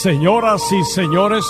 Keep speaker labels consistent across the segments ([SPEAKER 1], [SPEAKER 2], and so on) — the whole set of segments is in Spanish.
[SPEAKER 1] Señoras y señores,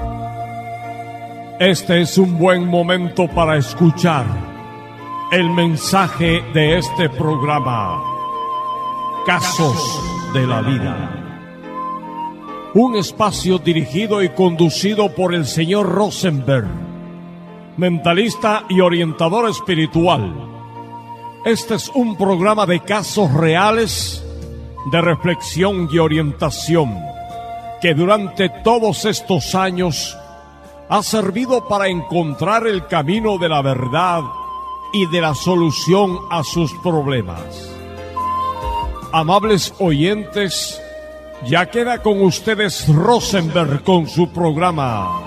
[SPEAKER 1] este es un buen momento para escuchar el mensaje de este programa, Casos de la Vida. Un espacio dirigido y conducido por el señor Rosenberg, mentalista y orientador espiritual. Este es un programa de casos reales, de reflexión y orientación, que durante todos estos años ha servido para encontrar el camino de la verdad y de la solución a sus problemas. Amables oyentes, ya queda con ustedes Rosenberg con su programa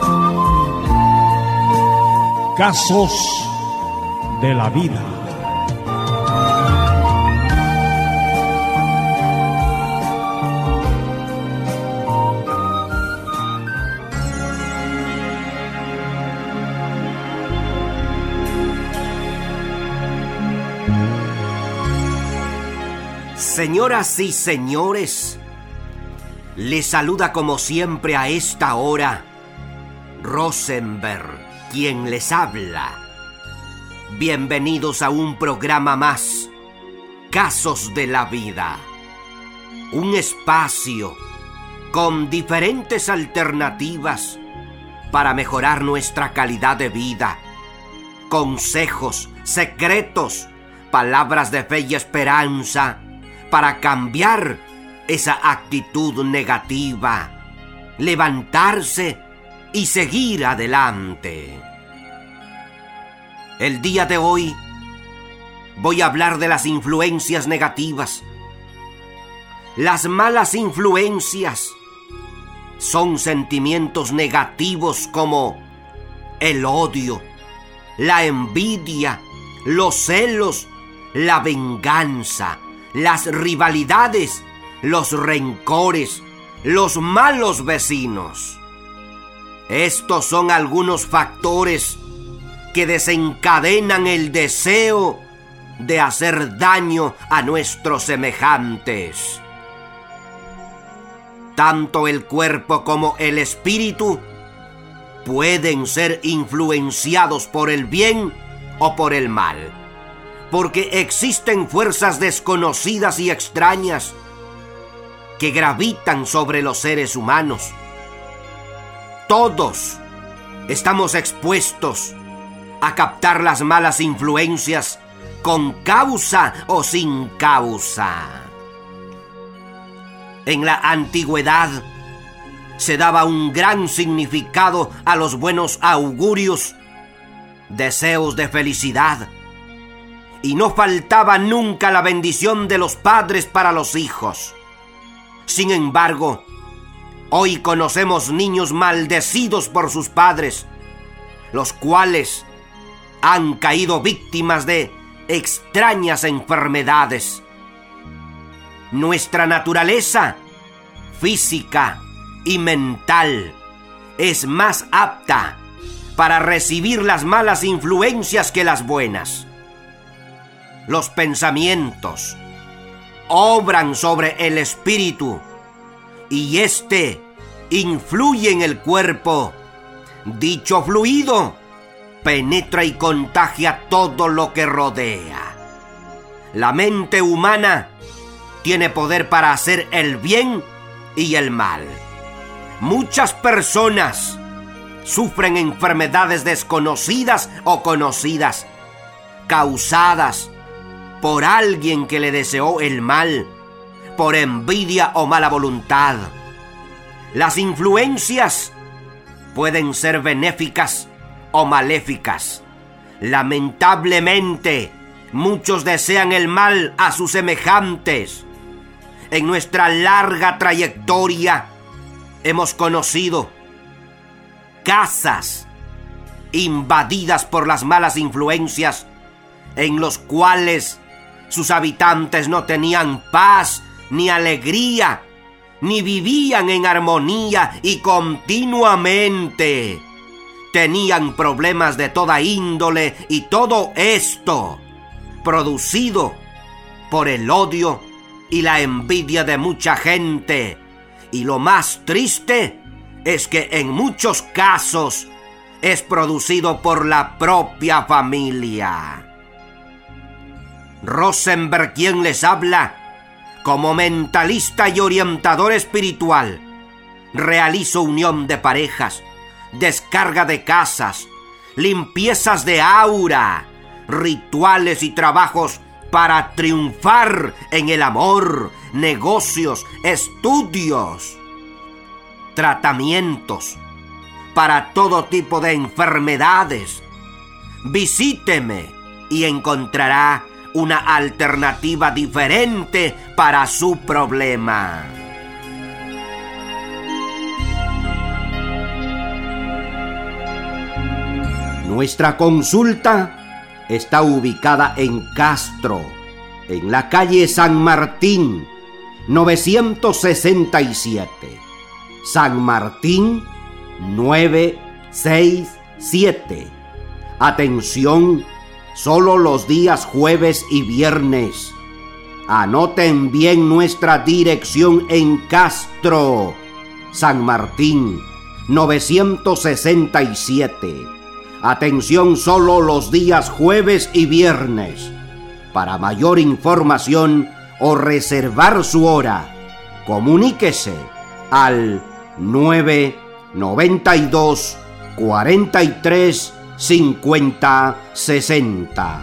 [SPEAKER 1] Casos de la Vida.
[SPEAKER 2] Señoras y señores, les saluda como siempre a esta hora Rosenberg, quien les habla. Bienvenidos a un programa más, Casos de la Vida. Un espacio con diferentes alternativas para mejorar nuestra calidad de vida. Consejos, secretos, palabras de fe y esperanza para cambiar esa actitud negativa, levantarse y seguir adelante. El día de hoy voy a hablar de las influencias negativas. Las malas influencias son sentimientos negativos como el odio, la envidia, los celos, la venganza, las rivalidades, los rencores, los malos vecinos. Estos son algunos factores que desencadenan el deseo de hacer daño a nuestros semejantes. Tanto el cuerpo como el espíritu pueden ser influenciados por el bien o por el mal, porque existen fuerzas desconocidas y extrañas que gravitan sobre los seres humanos. Todos estamos expuestos a captar las malas influencias con causa o sin causa. En la antigüedad se daba un gran significado a los buenos augurios, deseos de felicidad, y no faltaba nunca la bendición de los padres para los hijos. Sin embargo, hoy conocemos niños maldecidos por sus padres, los cuales han caído víctimas de extrañas enfermedades. Nuestra naturaleza física y mental es más apta para recibir las malas influencias que las buenas. Los pensamientos obran sobre el espíritu y éste influye en el cuerpo. Dicho fluido penetra y contagia todo lo que rodea. La mente humana tiene poder para hacer el bien y el mal. Muchas personas sufren enfermedades desconocidas o conocidas, causadas por alguien que le deseó el mal, por envidia o mala voluntad. Las influencias pueden ser benéficas o maléficas. Lamentablemente, muchos desean el mal a sus semejantes. En nuestra larga trayectoria hemos conocido casas invadidas por las malas influencias, en los cuales sus habitantes no tenían paz ni alegría, ni vivían en armonía y continuamente tenían problemas de toda índole, y todo esto producido por el odio y la envidia de mucha gente, Y lo más triste es que en muchos casos es producido por la propia familia. Rosenberg, quien les habla, como mentalista y orientador espiritual, realizo unión de parejas, descarga de casas, limpiezas de aura, rituales y trabajos para triunfar en el amor, negocios, estudios, tratamientos para todo tipo de enfermedades. Visíteme y encontrará una alternativa diferente para su problema. Nuestra consulta está ubicada en Castro, en la calle San Martín, 967. San Martín, 967. Atención, solo los días jueves y viernes. Anoten bien nuestra dirección en Castro, San Martín, 967. Atención, solo los días jueves y viernes. Para mayor información o reservar su hora, comuníquese al 992 43 50 60.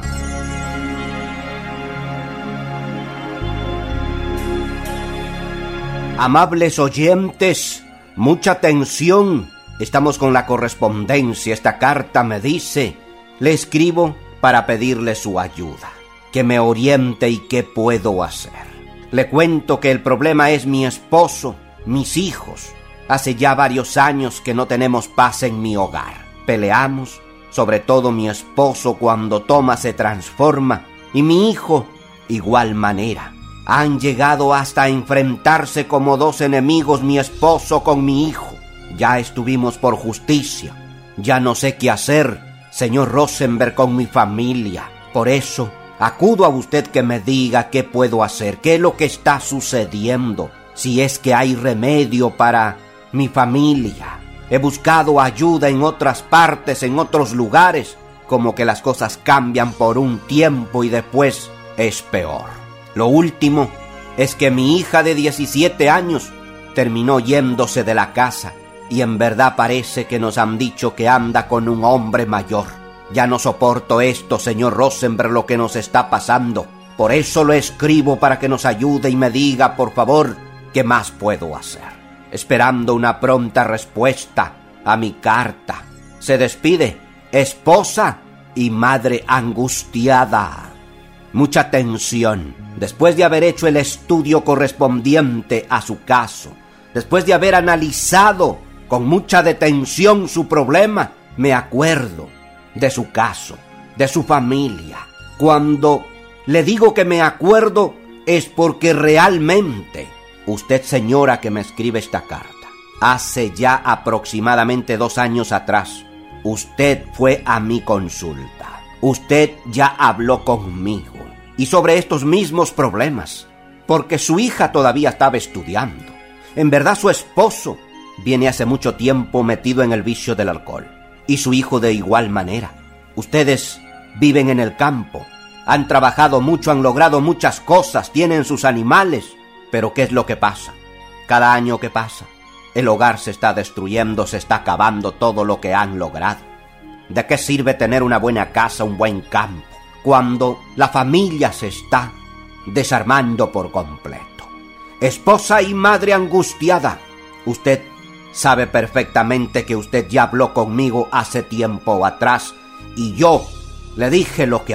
[SPEAKER 2] Amables oyentes, mucha atención. Estamos con la correspondencia. Esta carta me dice: le escribo para pedirle su ayuda, que me oriente y qué puedo hacer. Le cuento que el problema es mi esposo, mis hijos. Hace ya varios años que no tenemos paz en mi hogar. Peleamos, sobre todo mi esposo cuando toma se transforma, y mi hijo igual manera. Han llegado hasta enfrentarse como dos enemigos mi esposo con mi hijo. Ya estuvimos por justicia. Ya no sé qué hacer, señor Rosenberg, con mi familia. Por eso acudo a usted que me diga qué puedo hacer, qué es lo que está sucediendo, si es que hay remedio para mi familia. He buscado ayuda en otras partes, en otros lugares, como que las cosas cambian por un tiempo y después es peor. Lo último es que mi hija de 17 años terminó yéndose de la casa. Y en verdad parece que nos han dicho que anda con un hombre mayor. Ya no soporto esto, señor Rosenberg, lo que nos está pasando. Por eso lo escribo para que nos ayude y me diga, por favor, qué más puedo hacer. Esperando una pronta respuesta a mi carta. Se despide, esposa y madre angustiada. Mucha atención. Después de haber hecho el estudio correspondiente a su caso, después de haber analizado con mucha detención su problema, me acuerdo de su caso, de su familia. Cuando le digo que me acuerdo es porque realmente usted, señora que me escribe esta carta, hace ya aproximadamente 2 años atrás, usted fue a mi consulta. Usted ya habló conmigo y sobre estos mismos problemas, porque su hija todavía estaba estudiando. En verdad su esposo viene hace mucho tiempo metido en el vicio del alcohol. Y su hijo de igual manera. Ustedes viven en el campo. Han trabajado mucho, han logrado muchas cosas, tienen sus animales. Pero ¿qué es lo que pasa? Cada año que pasa, el hogar se está destruyendo, se está acabando todo lo que han logrado. ¿De qué sirve tener una buena casa, un buen campo, cuando la familia se está desarmando por completo? Esposa y madre angustiada, usted sabe perfectamente que usted ya habló conmigo hace tiempo atrás y yo le dije lo que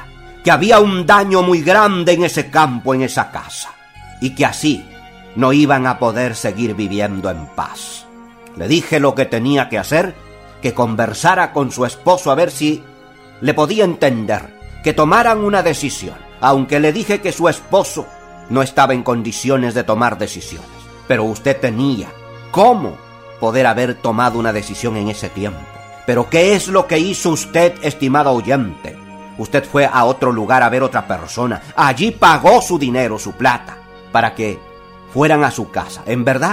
[SPEAKER 2] había un daño muy grande en ese campo, en esa casa, y que así no iban a poder seguir viviendo en paz. Le dije lo que tenía que hacer, que conversara con su esposo a ver si le podía entender, que tomaran una decisión, aunque le dije que su esposo no estaba en condiciones de tomar decisiones, pero usted tenía cómo poder haber tomado una decisión en ese tiempo. Pero ¿qué es lo que hizo usted, estimado oyente? Usted fue a otro lugar a ver otra persona. Allí pagó su dinero, su plata, para que fueran a su casa. En verdad,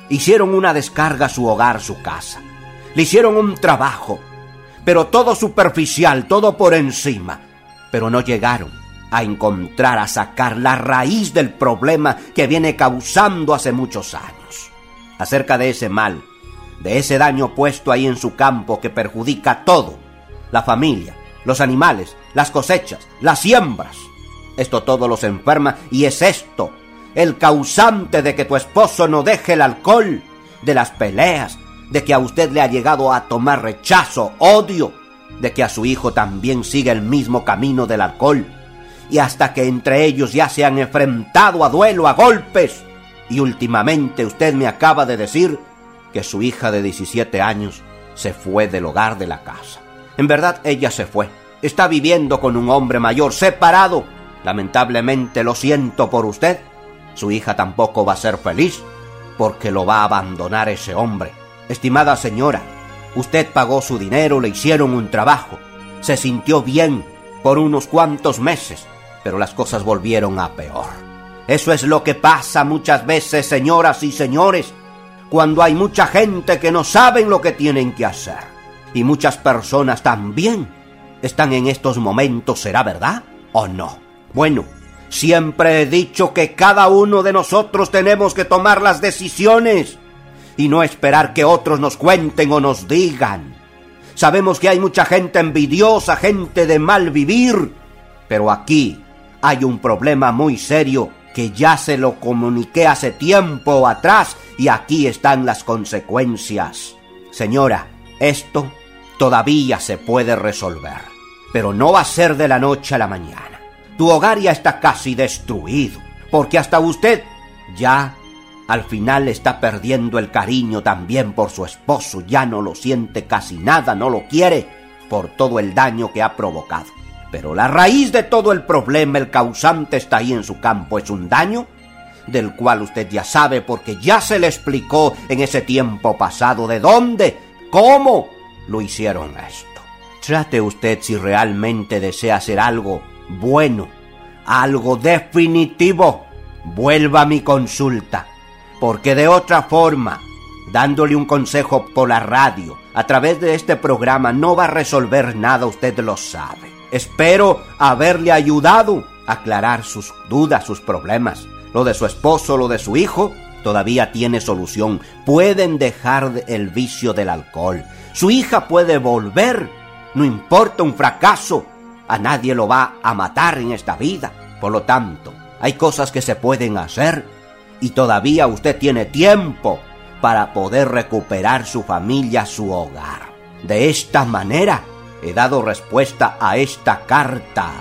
[SPEAKER 2] Hicieron una descarga a su hogar, su casa. Le hicieron un trabajo, pero todo superficial, todo por encima. Pero no llegaron a encontrar, a sacar la raíz del problema que viene causando hace muchos años. Acerca de ese mal, de ese daño puesto ahí en su campo que perjudica todo: la familia, los animales, las cosechas, las siembras. Esto todo los enferma, y es esto el causante de que tu esposo no deje el alcohol, de las peleas, de que a usted le ha llegado a tomar rechazo, odio, de que a su hijo también sigue el mismo camino del alcohol, y hasta que entre ellos ya se han enfrentado a duelo, a golpes. Y últimamente usted me acaba de decir que su hija de 17 años se fue del hogar, de la casa. En verdad, ella se fue. Está viviendo con un hombre mayor, separado. Lamentablemente, lo siento por usted. Su hija tampoco va a ser feliz, porque lo va a abandonar ese hombre. Estimada señora, usted pagó su dinero, le hicieron un trabajo, se sintió bien por unos cuantos meses, pero las cosas volvieron a peor. Eso es lo que pasa muchas veces, señoras y señores, cuando hay mucha gente que no saben lo que tienen que hacer. Y muchas personas también están en estos momentos, ¿será verdad o no? Bueno, siempre he dicho que cada uno de nosotros tenemos que tomar las decisiones y no esperar que otros nos cuenten o nos digan. Sabemos que hay mucha gente envidiosa, gente de mal vivir, pero aquí hay un problema muy serio que ya se lo comuniqué hace tiempo atrás, y aquí están las consecuencias. Señora, esto todavía se puede resolver, pero no va a ser de la noche a la mañana. Tu hogar ya está casi destruido, porque hasta usted ya al final está perdiendo el cariño también por su esposo. Ya no lo siente casi nada, no lo quiere por todo el daño que ha provocado. Pero la raíz de todo el problema, el causante, está ahí en su campo. Es un daño del cual usted ya sabe, porque ya se le explicó en ese tiempo pasado de dónde, cómo lo hicieron esto. Trate usted, si realmente desea hacer algo bueno, algo definitivo, vuelva a mi consulta, porque de otra forma, dándole un consejo por la radio, a través de este programa, no va a resolver nada, usted lo sabe. Espero haberle ayudado a aclarar sus dudas, sus problemas. Lo de su esposo, lo de su hijo, todavía tiene solución. Pueden dejar el vicio del alcohol. Su hija puede volver. No importa un fracaso. A nadie lo va a matar en esta vida. Por lo tanto, hay cosas que se pueden hacer y todavía usted tiene tiempo para poder recuperar su familia, su hogar. De esta manera, he dado respuesta a esta carta.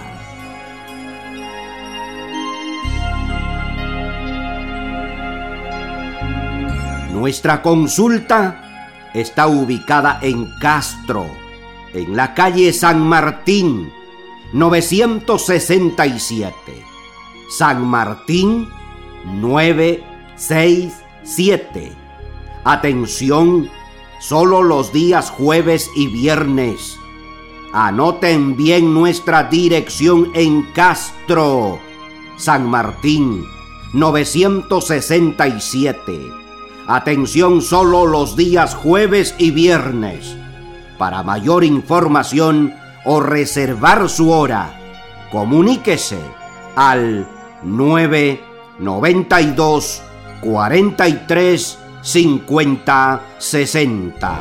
[SPEAKER 2] Nuestra consulta está ubicada en Castro, en la calle San Martín, 967. San Martín, 967. Atención, solo los días jueves y viernes. Anoten bien nuestra dirección en Castro, San Martín, 967. Atención, solo los días jueves y viernes. Para mayor información o reservar su hora, comuníquese al 992 43 50 60.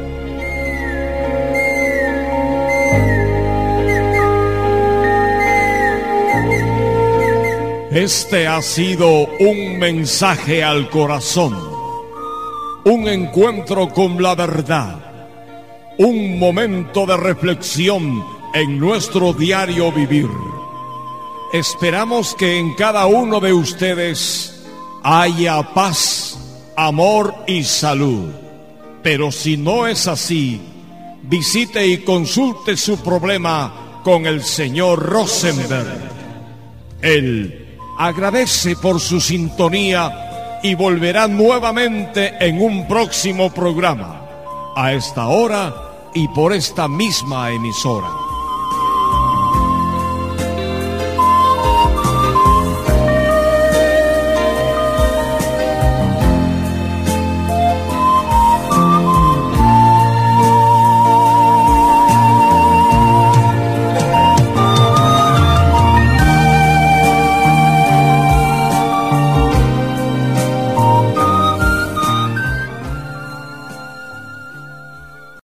[SPEAKER 1] Este ha sido un mensaje al corazón, un encuentro con la verdad, un momento de reflexión en nuestro diario vivir. Esperamos que en cada uno de ustedes haya paz, amor y salud. Pero si no es así, visite y consulte su problema con el señor Rosenberg. Él agradece por su sintonía y volverá nuevamente en un próximo programa, a esta hora y por esta misma emisora.